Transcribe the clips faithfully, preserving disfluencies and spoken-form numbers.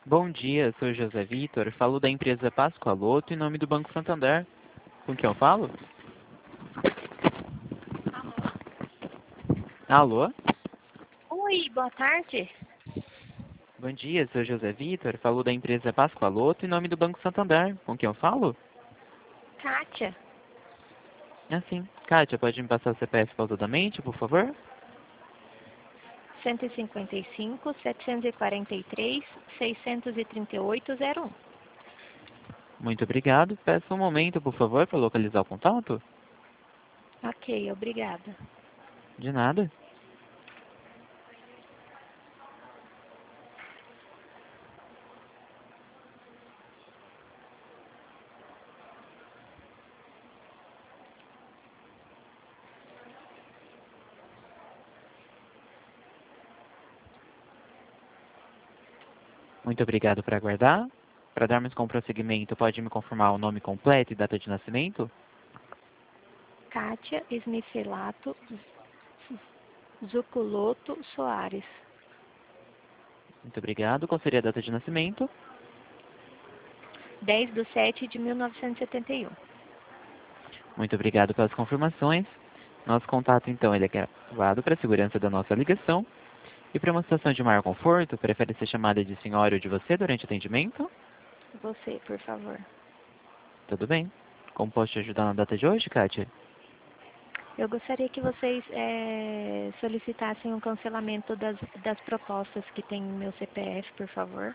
Bom dia, sou José Vitor, falo da empresa Pascoaloto em nome do Banco Santander. Com quem eu falo? Alô? Oi, boa tarde. Bom dia, sou José Vitor, falo da empresa Pascoaloto em nome do Banco Santander. Com quem eu falo? Kátia, Ah, sim. Kátia, pode me passar o C P F pausadamente, por favor? cento e cinquenta e cinco, setecentos e quarenta e três, seiscentos e trinta e oito, zero um. Muito obrigado. Peço um momento, por favor, para localizar o contato. Ok, obrigada. De nada. Muito obrigado por aguardar. Para darmos com prosseguimento, pode me confirmar o nome completo e data de nascimento? Kátia Smicelato Zuculoto Soares. Muito obrigado. Qual seria a data de nascimento? dez de setembro de mil novecentos e setenta e um. Muito obrigado pelas confirmações. Nosso contato, então, ele é gravado para a segurança da nossa ligação. E para uma situação de maior conforto, prefere ser chamada de senhora ou de você durante o atendimento? Você, por favor. Tudo bem. Como posso te ajudar na data de hoje, Kátia? Eu gostaria que vocês eh, solicitassem um cancelamento das, das propostas que tem no meu C P F, por favor.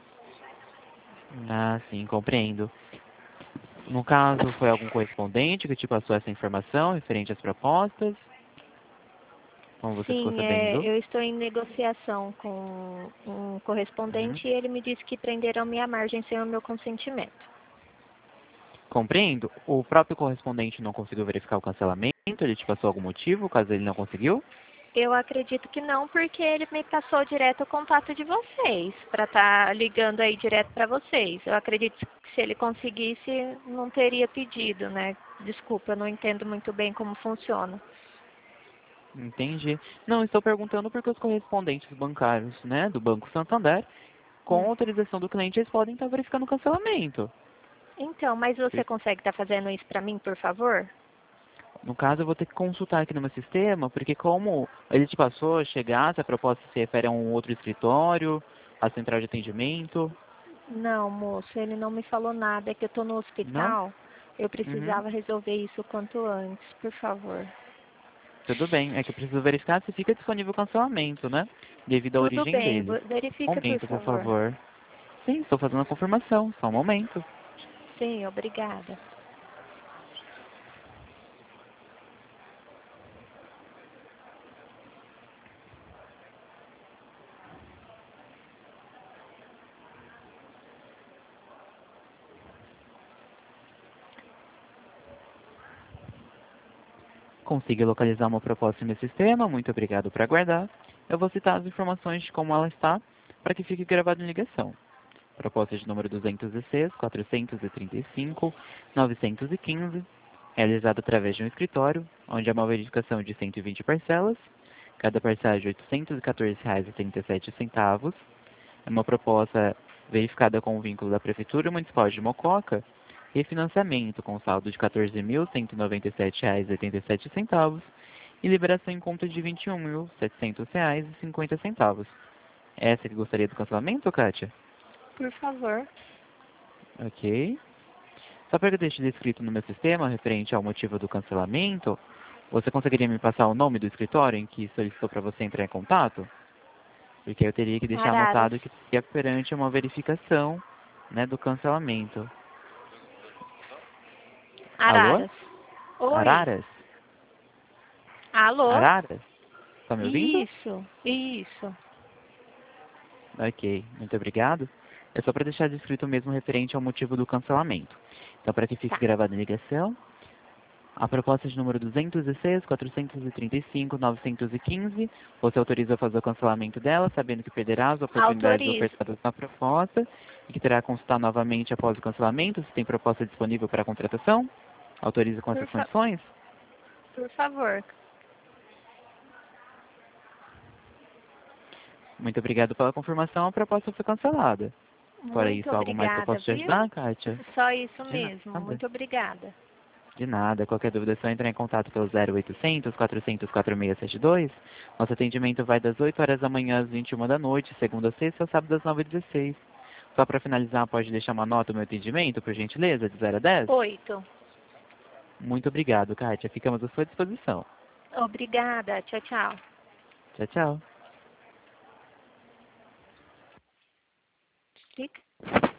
Ah, sim, compreendo. No caso, foi algum correspondente que te passou essa informação referente às propostas? Como você ficou Sim, é, sabendo? eu estou em negociação com um Uhum. correspondente e ele me disse que prenderam minha margem sem o meu consentimento. Compreendo. O próprio correspondente não conseguiu verificar o cancelamento? Ele te passou algum motivo, caso ele não conseguiu? Eu acredito que não, porque ele me passou direto o contato de vocês, para estar ligando aí direto para vocês. Eu acredito que se ele conseguisse, não teria pedido, né? Desculpa, eu não entendo muito bem como funciona. Entendi. Não, estou perguntando porque os correspondentes bancários, né, do Banco Santander, com Hum. autorização do cliente, eles podem estar verificando o cancelamento. Então, mas você consegue estar fazendo isso para mim, por favor? No caso, eu vou ter que consultar aqui no meu sistema, porque como ele te passou, chegasse, a proposta se refere a um outro escritório, a central de atendimento. Não, moço, ele não me falou nada. É que eu estou no Não? hospital. Eu Uhum. precisava resolver isso o quanto antes, por favor. Tudo bem. É que eu preciso verificar se fica disponível o cancelamento, né? Devido à Tudo origem bem, dele. vo- Um verifica, por momento, por favor. favor. Sim, estou fazendo a confirmação. Só um momento. Sim, obrigada. Consegui localizar uma proposta no meu sistema, muito obrigado por aguardar. Eu vou citar as informações de como ela está, para que fique gravado em ligação. Proposta de número duzentos e seis, quatrocentos e trinta e cinco, novecentos e quinze, realizada através de um escritório, onde há uma verificação de cento e vinte parcelas, cada parcela de oitocentos e quatorze reais e trinta e sete centavos. É uma proposta verificada com o vínculo da Prefeitura Municipal de Mococa, refinanciamento com saldo de quatorze mil cento e noventa e sete reais e oitenta e sete centavos e liberação em conta de vinte e um mil setecentos reais e cinquenta centavos. Essa que gostaria do cancelamento, Kátia? Por favor. Ok. Só para que eu deixe descrito no meu sistema, referente ao motivo do cancelamento, você conseguiria me passar o nome do escritório em que solicitou para você entrar em contato? Porque eu teria que deixar Araras. anotado que seria perante uma verificação, né, do cancelamento. Alô? Araras. Oi. Araras? Alô? Araras? Está me ouvindo? Isso, isso. Ok, muito obrigado. É só para deixar descrito mesmo referente ao motivo do cancelamento. Então, para que fique Tá. gravado em ligação, a proposta de número duzentos e seis, quatrocentos e trinta e cinco, novecentos e quinze, você autoriza a fazer o cancelamento dela, sabendo que perderá as oportunidades Autorizo. ofertadas na proposta e que terá que consultar novamente após o cancelamento se tem proposta disponível para contratação? Autoriza com Por, essas fa condições? por favor. Muito obrigado pela confirmação, a proposta foi cancelada. Fora Muito isso, algo mais que eu obrigada, posso te viu? ajudar, Kátia? Só isso De mesmo. nada. Muito obrigada. De nada. Qualquer dúvida é só entrar em contato pelo zero oitocentos, quatrocentos, quatro seis sete dois. Nosso atendimento vai das oito horas da manhã às vinte e uma da noite, segunda a sexta, ou sábado às nove e dezesseis. Só para finalizar, pode deixar uma nota no meu atendimento, por gentileza, de zero a dez? Oito. Muito obrigado, Kátia. Ficamos à sua disposição. Obrigada. Tchau, tchau. Tchau, tchau. Fica.